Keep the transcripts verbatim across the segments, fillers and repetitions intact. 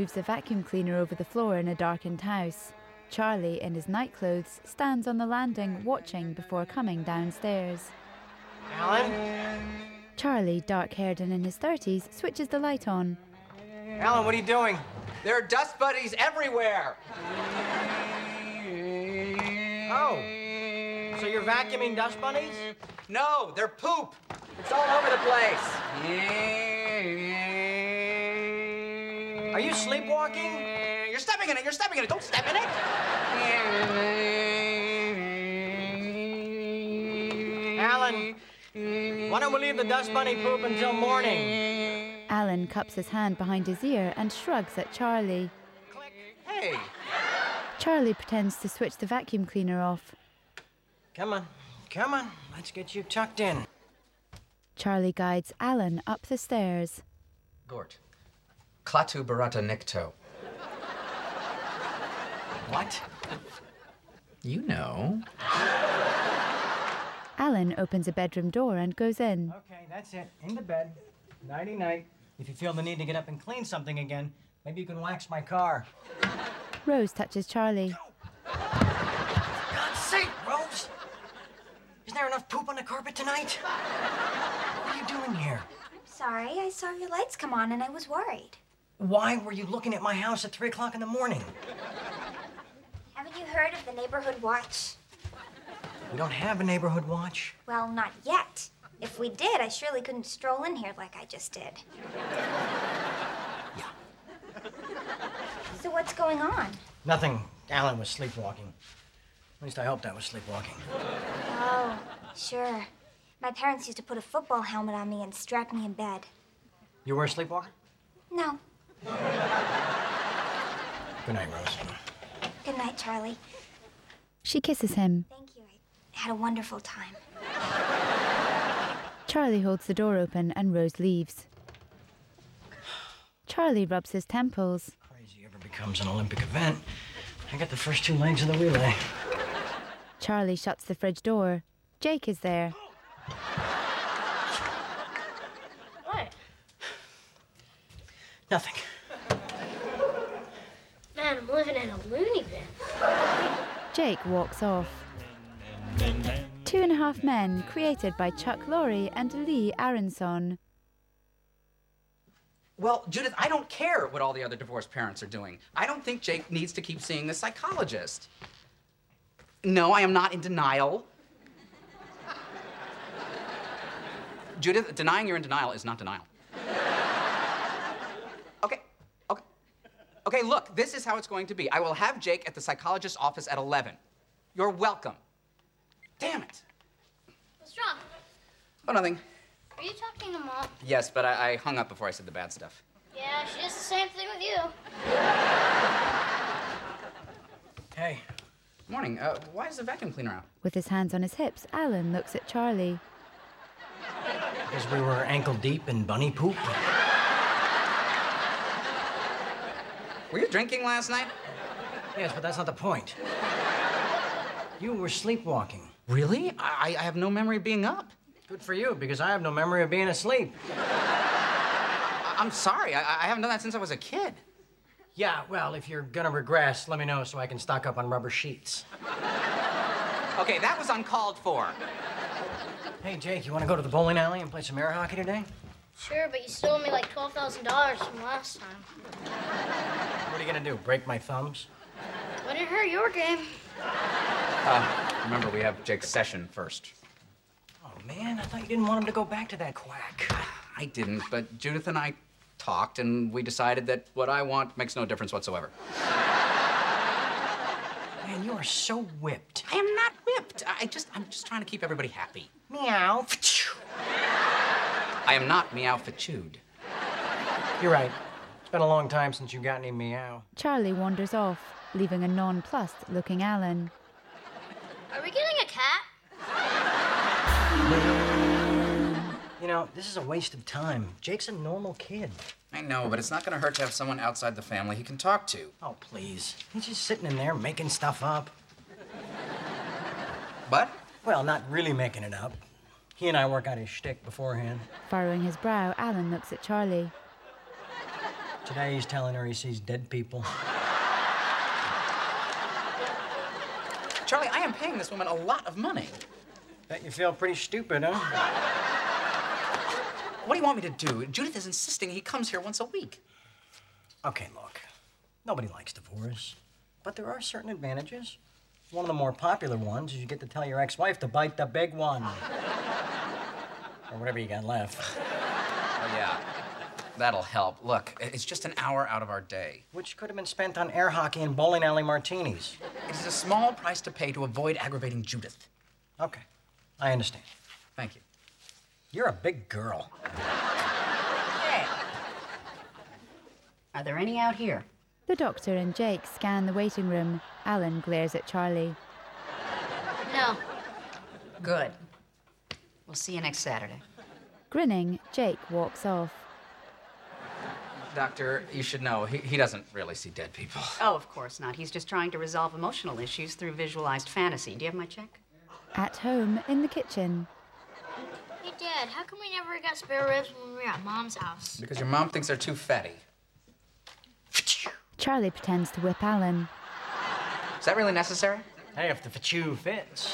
moves a vacuum cleaner over the floor in a darkened house. Charlie, in his nightclothes, stands on the landing watching before coming downstairs. Alan? Charlie, dark-haired and in his thirties, switches the light on. Alan, what are you doing? There are dust bunnies everywhere! Oh. So you're vacuuming dust bunnies? No, they're poop! It's all over the place! Are you sleepwalking? You're stepping in it, you're stepping in it, don't step in it! Alan, why don't we leave the dust bunny poop until morning? Alan cups his hand behind his ear and shrugs at Charlie. Click. Hey. Charlie pretends to switch the vacuum cleaner off. Come on, come on, let's get you tucked in. Charlie guides Alan up the stairs. Gort. Klaatu barata nikto. What? You know. Alan opens a bedroom door and goes in. Okay, that's it. In the bed. Nighty-night. If you feel the need to get up and clean something again, maybe you can wax my car. Rose touches Charlie. For God's sake, Rose! Isn't there enough poop on the carpet tonight? What are you doing here? Sorry, I saw your lights come on and I was worried. Why were you looking at my house at three o'clock in the morning? Haven't you heard of the neighborhood watch? We don't have a neighborhood watch. Well, not yet. If we did, I surely couldn't stroll in here like I just did. Yeah. So what's going on? Nothing. Alan was sleepwalking. At least I hoped I was sleepwalking. Oh, sure. My parents used to put a football helmet on me and strap me in bed. You were a sleepwalker? No. Good night, Rose. Good night, Charlie. She kisses him. Thank you. I had a wonderful time. Charlie holds the door open and Rose leaves. Charlie rubs his temples. Crazy ever becomes an Olympic event. I got the first two legs of the relay. Charlie shuts the fridge door. Jake is there. What? Nothing. Man, I'm living in a loony bin. Jake walks off. Two and a Half Men, created by Chuck Lorre and Lee Aronson. Well, Judith, I don't care what all the other divorced parents are doing. I don't think Jake needs to keep seeing the psychologist. No, I am not in denial. Judith, denying you're in denial is not denial. Okay, okay. Okay, look, this is how it's going to be. I will have Jake at the psychologist's office at eleven. You're welcome. Damn it. What's wrong? Oh, nothing. Are you talking to Mom? Yes, but I, I hung up before I said the bad stuff. Yeah, she does the same thing with you. Hey. Morning. Uh, why is the vacuum cleaner out? With his hands on his hips, Alan looks at Charlie. Because we were ankle deep in bunny poop. Were you drinking last night? Yes, but that's not the point. You were sleepwalking. Really? I, I have no memory of being up. Good for you, because I have no memory of being asleep. I, I'm sorry. I, I haven't done that since I was a kid. Yeah, well, if you're gonna regress, let me know so I can stock up on rubber sheets. Okay, that was uncalled for. Hey, Jake, you want to go to the bowling alley and play some air hockey today? Sure, but you stole me like twelve thousand dollars from last time. What are you gonna do, break my thumbs? Wouldn't hurt your game. Uh, remember, we have Jake's session first. Oh, man, I thought you didn't want him to go back to that quack. I didn't, but Judith and I talked, and we decided that what I want makes no difference whatsoever. Man, you are so whipped. I am not whipped. I just, I'm just trying to keep everybody happy. Meow. I am not meow-fa-chewed. You're right. It's been a long time since you got any meow. Charlie wanders off, leaving a nonplussed-looking Alan. Are we getting a cat? You know, this is a waste of time. Jake's a normal kid. I know, but it's not going to hurt to have someone outside the family he can talk to. Oh, please. He's just sitting in there making stuff up. What? Well, not really making it up. He and I work out his shtick beforehand. Furrowing his brow, Alan looks at Charlie. Today he's telling her he sees dead people. Charlie, I am paying this woman a lot of money. Bet you feel pretty stupid, huh? What do you want me to do? Judith is insisting he comes here once a week. Okay, look. Nobody likes divorce. But there are certain advantages. One of the more popular ones is you get to tell your ex-wife to bite the big one. Or whatever you got left. Oh, yeah. That'll help. Look, it's just an hour out of our day. Which could have been spent on air hockey and bowling alley martinis. It is a small price to pay to avoid aggravating Judith. Okay, I understand. Thank you. You're a big girl. Hey. Are there any out here? The doctor and Jake scan the waiting room. Alan glares at Charlie. No. Good. We'll see you next Saturday. Grinning, Jake walks off. Doctor, you should know, he, he doesn't really see dead people. Oh, of course not. He's just trying to resolve emotional issues through visualized fantasy. Do you have my check? At home, in the kitchen. Hey, Dad, how come we never got spare ribs when we were at Mom's house? Because your mom thinks they're too fatty. Charlie pretends to whip Alan. Is that really necessary? Hey, if the fachu fits.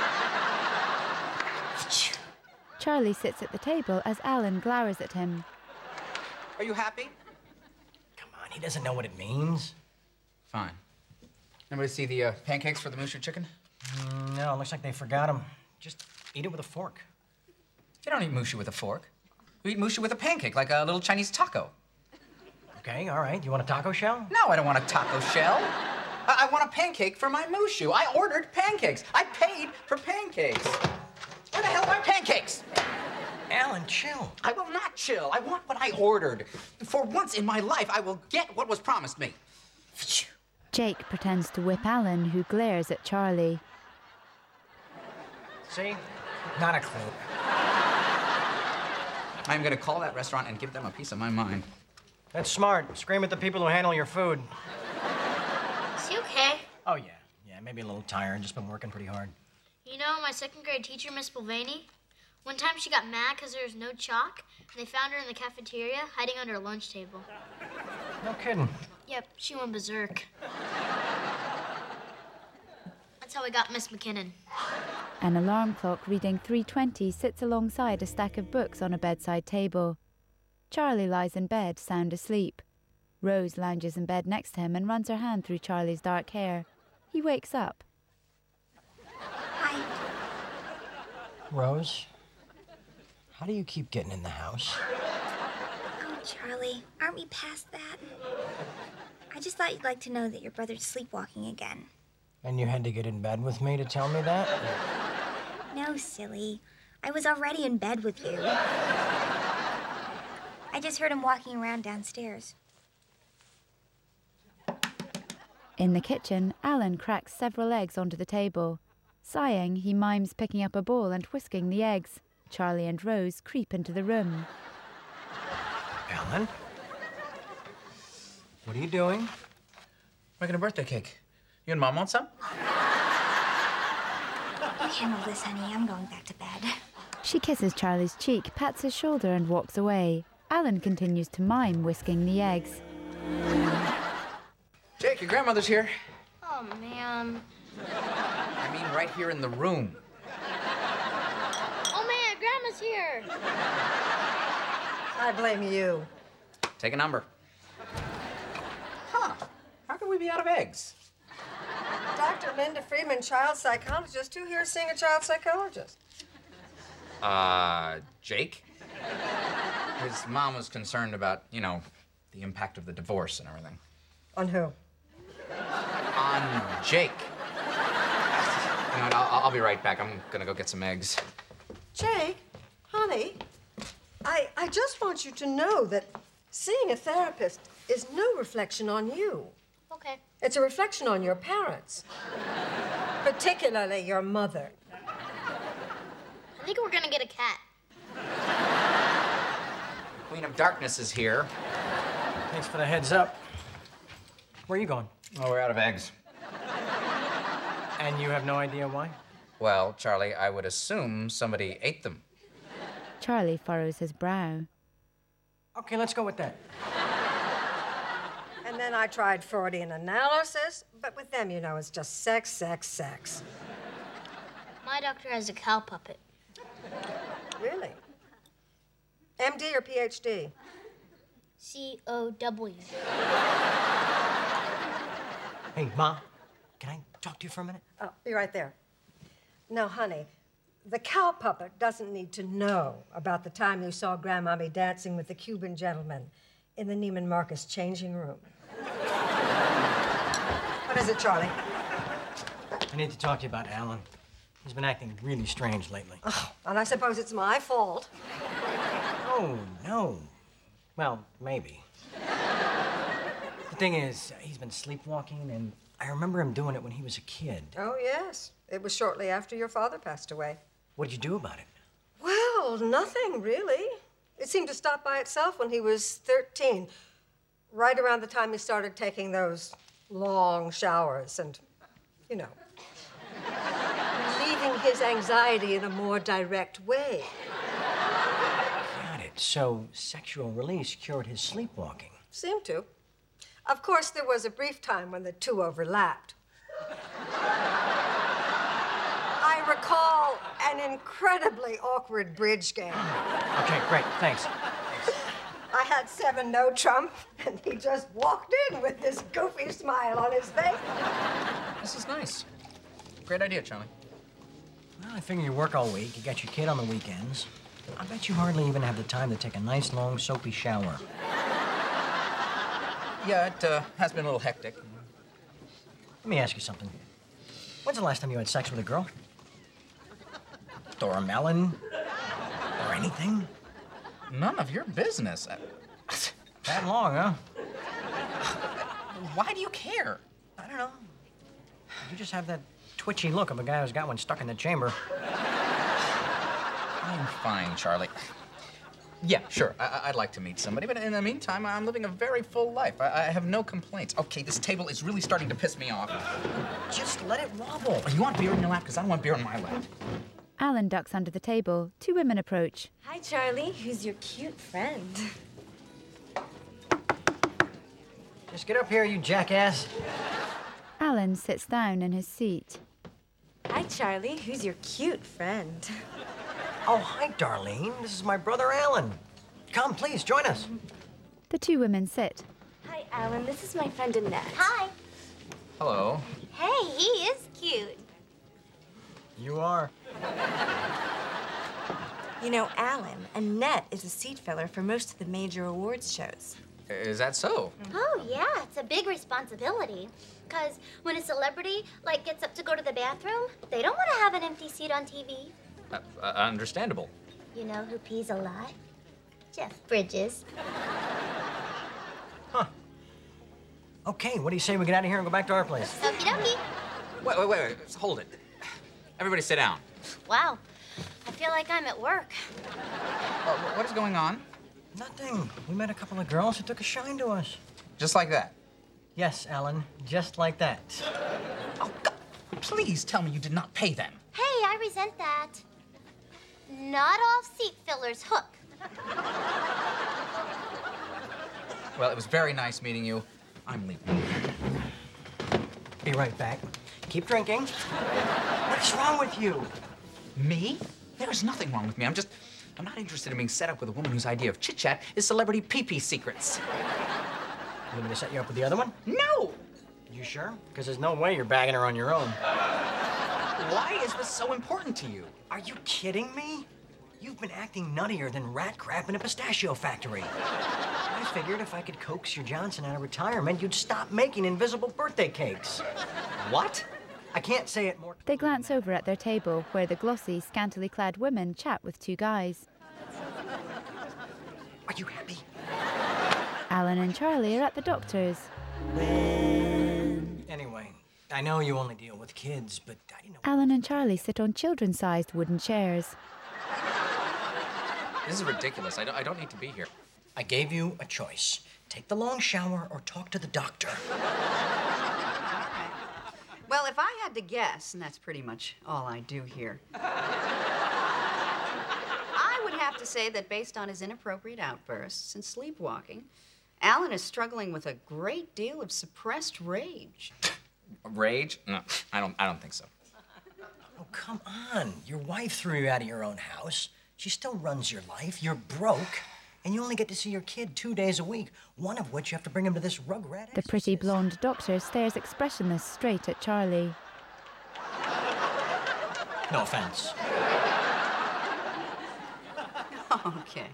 Charlie sits at the table as Alan glowers at him. Are you happy? Come on, he doesn't know what it means. Fine. Anybody see the uh, pancakes for the Mushu chicken? Mm, no, looks like they forgot them. Just eat it with a fork. You don't eat Mushu with a fork. You eat Mushu with a pancake, like a little Chinese taco. Okay, all right. You want a taco shell? No, I don't want a taco shell. I, I want a pancake for my Mushu. I ordered pancakes. I paid for pancakes. Where the hell are my pancakes? Alan, chill. I will not chill. I want what I ordered. For once in my life, I will get what was promised me. Jake pretends to whip Alan, who glares at Charlie. See? Not a clue. I'm going to call that restaurant and give them a piece of my mind. That's smart. Scream at the people who handle your food. Is he okay? Oh, yeah. Yeah, maybe a little tired. Just been working pretty hard. You know, my second grade teacher, Miss Mulvaney, one time she got mad because there was no chalk, and they found her in the cafeteria hiding under a lunch table. No kidding. Yep, she went berserk. That's how we got Miss McKinnon. An alarm clock reading three twenty sits alongside a stack of books on a bedside table. Charlie lies in bed, sound asleep. Rose lounges in bed next to him and runs her hand through Charlie's dark hair. He wakes up. Hi. Rose, how do you keep getting in the house? Oh, Charlie, aren't we past that? I just thought you'd like to know that your brother's sleepwalking again. And you had to get in bed with me to tell me that? No, silly. I was already in bed with you. I just heard him walking around downstairs. In the kitchen, Alan cracks several eggs onto the table. Sighing, he mimes picking up a bowl and whisking the eggs. Charlie and Rose creep into the room. Alan? What are you doing? Making a birthday cake. You and Mom want some? You handle this, honey. I'm going back to bed. She kisses Charlie's cheek, pats his shoulder and walks away. Alan continues to mime whisking the eggs. Jake, your grandmother's here. Oh, man. I mean, right here in the room. Oh, man, Grandma's here. I blame you. Take a number. Huh. How could we be out of eggs? Doctor Linda Freeman, child psychologist. Who here is seeing a child psychologist? Uh, Jake? His mom was concerned about, you know, the impact of the divorce and everything. On who? On Jake. You know what, I'll, I'll be right back. I'm gonna go get some eggs. Jake, honey, I, I just want you to know that seeing a therapist is no reflection on you. Okay. It's a reflection on your parents, particularly your mother. I think we're gonna get a cat. Queen of Darkness is here. Thanks for the heads up. Where are you going? Oh, we're out of eggs. And you have no idea why? Well, Charlie, I would assume somebody ate them. Charlie furrows his brow. Okay, let's go with that. And then I tried Freudian analysis, but with them, you know, it's just sex, sex, sex. My doctor has a cow puppet. Really? M D or P H D? C O W. Hey, Ma, can I talk to you for a minute? Oh, be right there. Now, honey, the cow puppet doesn't need to know about the time you saw Grandmommy dancing with the Cuban gentleman in the Neiman Marcus changing room. What is it, Charlie? I need to talk to you about Alan. He's been acting really strange lately. Oh, and I suppose it's my fault. Oh, no. Well, maybe. The thing is, he's been sleepwalking, and I remember him doing it when he was a kid. Oh, yes. It was shortly after your father passed away. What did you do about it? Well, nothing, really. It seemed to stop by itself when he was thirteen, right around the time he started taking those long showers and, you know, relieving his anxiety in a more direct way. Got it. So sexual release cured his sleepwalking. Seemed to. Of course, there was a brief time when the two overlapped. I recall an incredibly awkward bridge game. Okay, great. Thanks. I had seven no trump, and he just walked in with this goofy smile on his face. This is nice. Great idea, Charlie. Well, I figure you work all week, you got your kid on the weekends. I bet you hardly even have the time to take a nice, long, soapy shower. Yeah, it uh, has been a little hectic. Let me ask you something. When's the last time you had sex with a girl? Or a melon? Or anything? None of your business. That long, huh? Why do you care? I don't know. You just have that twitchy look of a guy who's got one stuck in the chamber. I'm fine, Charlie. Yeah, sure, I- I'd like to meet somebody, but in the meantime, I'm living a very full life. I, I have no complaints. Okay, this table is really starting to piss me off. Just let it wobble. You want beer in your lap? Because I don't want beer in my lap. Alan ducks under the table. Two women approach. Hi, Charlie. Who's your cute friend? Just get up here, you jackass. Alan sits down in his seat. Hi, Charlie. Who's your cute friend? Oh, hi, Darlene. This is my brother, Alan. Come, please, join us. The two women sit. Hi, Alan. This is my friend Annette. Hi. Hello. Hey, he is cute. You are. You know, Alan, Annette is a seat filler for most of the major awards shows. Is that so? Oh, yeah, it's a big responsibility. Because when a celebrity, like, gets up to go to the bathroom, they don't want to have an empty seat on T V. Uh, uh, understandable. You know who pees a lot? Jeff Bridges. Huh. Okay, what do you say we get out of here and go back to our place? Okie dokie. Wait, wait, wait, wait. Hold it. Everybody sit down. Wow, I feel like I'm at work. Uh, what is going on? Nothing. We met a couple of girls who took a shine to us. Just like that? Yes, Alan, just like that. Oh, God. Please tell me you did not pay them. Hey, I resent that. Not all seat fillers hook. Well, it was very nice meeting you. I'm leaving. Be right back. Keep drinking. What's wrong with you? Me? There's nothing wrong with me. I'm just, I'm not interested in being set up with a woman whose idea of chit-chat is celebrity pee-pee secrets. You want me to set you up with the other one? No! You sure? Because there's no way you're bagging her on your own. Why is this so important to you? Are you kidding me? You've been acting nuttier than rat crap in a pistachio factory. I figured if I could coax your Johnson out of retirement, you'd stop making invisible birthday cakes. What? I can't say it more. They glance over at their table, where the glossy, scantily clad women chat with two guys. Are you happy? Alan and Charlie are at the doctor's. Anyway, I know you only deal with kids, but I didn't know. Alan and Charlie sit on children-sized wooden chairs. This is ridiculous. I don't, I don't need to be here. I gave you a choice. Take the long shower or talk to the doctor. Well, if I had to guess, and that's pretty much all I do here, I would have to say that based on his inappropriate outbursts and sleepwalking, Alan is struggling with a great deal of suppressed rage. Rage? No, I don't, I don't think so. Oh, come on. Your wife threw you out of your own house. She still runs your life. You're broke. And you only get to see your kid two days a week, one of which you have to bring him to this rugrat The pretty blonde doctor stares expressionless straight at Charlie. No offense. Okay.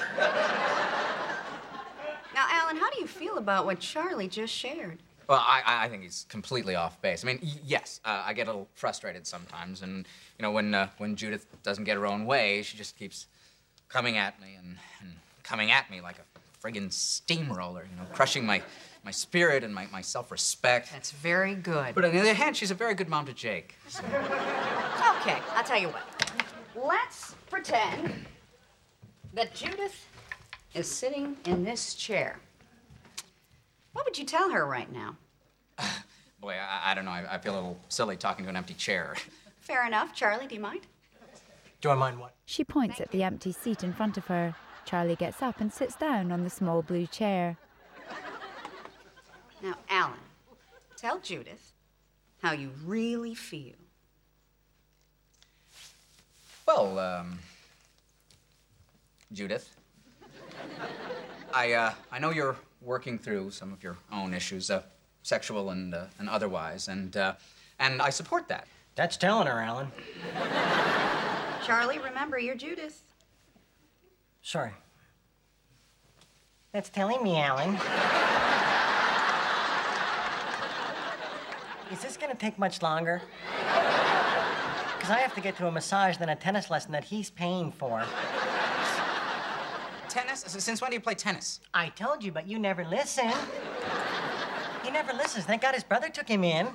Now, Alan, how do you feel about what Charlie just shared? Well, I, I think he's completely off base. I mean, y- yes, uh, I get a little frustrated sometimes, and you know, when uh, when Judith doesn't get her own way, she just keeps coming at me and, and coming at me like a friggin' steamroller, you know, crushing my my spirit and my, my self-respect. That's very good. But on the other hand, she's a very good mom to Jake. So. Okay, I'll tell you what. Let's pretend that Judith is sitting in this chair. What would you tell her right now? Boy, I, I don't know. I, I feel a little silly talking to an empty chair. Fair enough. Charlie, do you mind? Do I mind what? She points at the empty seat in front of her. Charlie gets up and sits down on the small blue chair. Now, Alan, tell Judith how you really feel. Well, um, Judith, I, uh, I know you're working through some of your own issues, uh, sexual and, uh, and otherwise, and, uh, and I support that. That's telling her, Alan. Charlie, remember, you're Judith. Sorry. That's telling me, Alan. Is this gonna take much longer? Because I have to get to a massage, then a tennis lesson that he's paying for. Tennis? Since when do you play tennis? I told you, but you never listen. He never listens. Thank God his brother took him in.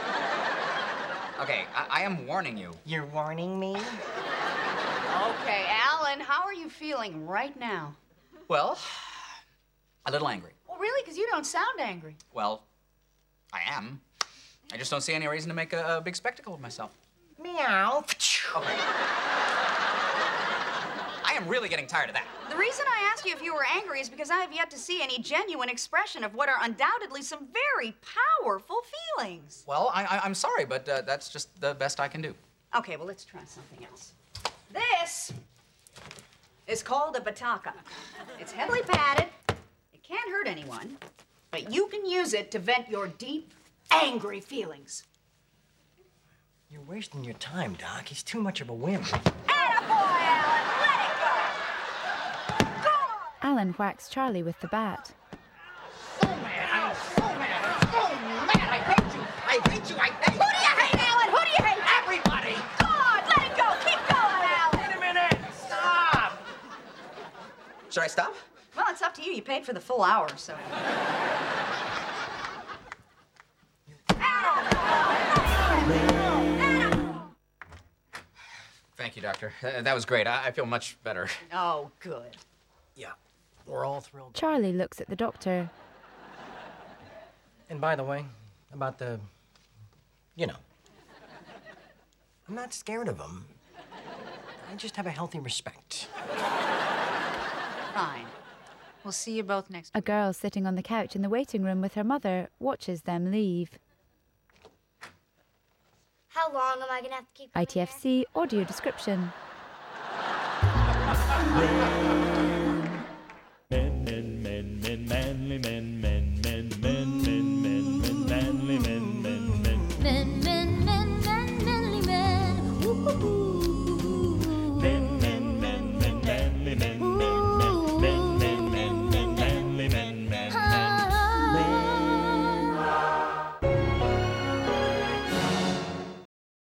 Okay, I, I am warning you. You're warning me? Okay, Alan, how are you feeling right now? Well, a little angry. Well, really, because you don't sound angry. Well, I am. I just don't see any reason to make a, a big spectacle of myself. Meow. Okay. I am really getting tired of that. The reason I asked you if you were angry is because I have yet to see any genuine expression of what are undoubtedly some very powerful feelings. Well, I, I, I'm sorry, but uh, that's just the best I can do. Okay, well, let's try something else. This is called a bataka. It's heavily padded. It can't hurt anyone, but you can use it to vent your deep, angry feelings. You're wasting your time, Doc. He's too much of a wimp. Attaboy, Alan! Let it go! Go on! Alan whacks Charlie with the bat. Oh, man. Oh, man. Oh, man, I hate you. I hate you. I hate you. Who do you hate, Alan? Who do you hate? Everybody. Go on, let it go. Keep going, Alan. Wait a minute. Stop. Should I stop? Well, it's up to you. You paid for the full hour, so. Thank you, Doctor. Uh, that was great. I, I feel much better. Oh, good. Yeah, we're all thrilled. Charlie looks at the doctor. And by the way, about the, you know, I'm not scared of him. I just have a healthy respect. Fine. We'll see you both next A week. girl sitting on the couch in the waiting room with her mother watches them leave. How long am I gonna have to keep coming I T F C audio description. here?